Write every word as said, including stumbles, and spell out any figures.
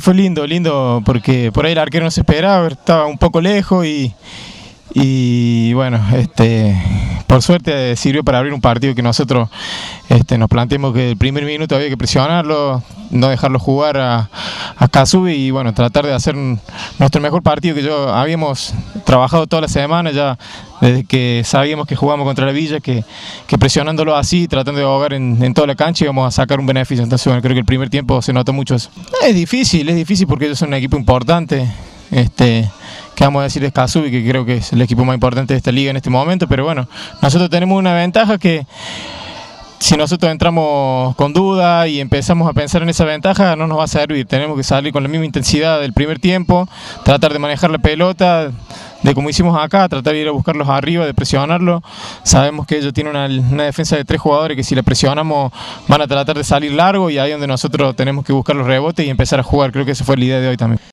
fue lindo, lindo, porque por ahí el arquero no se esperaba, estaba un poco lejos y, y bueno, este, por suerte sirvió para abrir un partido que nosotros este, nos planteamos que el primer minuto había que presionarlo, no dejarlo jugar a, a Casubi y bueno, tratar de hacer un, nuestro mejor partido que yo habíamos trabajado toda la semana ya desde que sabíamos que jugamos contra la Villa, que, que presionándolo así, tratando de ahogar en, en toda la cancha íbamos a sacar un beneficio. Entonces bueno, creo que el primer tiempo se notó mucho eso. Es difícil, es difícil porque ellos son un equipo importante, este, que vamos a decir es Casubi, que creo que es el equipo más importante de esta liga en este momento, pero bueno, nosotros tenemos una ventaja que si nosotros entramos con duda y empezamos a pensar en esa ventaja, no nos va a servir. Tenemos que salir con la misma intensidad del primer tiempo, tratar de manejar la pelota, de como hicimos acá, tratar de ir a buscarlos arriba, de presionarlos. Sabemos que ellos tienen una, una defensa de tres jugadores que si la presionamos van a tratar de salir largo y ahí es donde nosotros tenemos que buscar los rebotes y empezar a jugar. Creo que esa fue la idea de hoy también.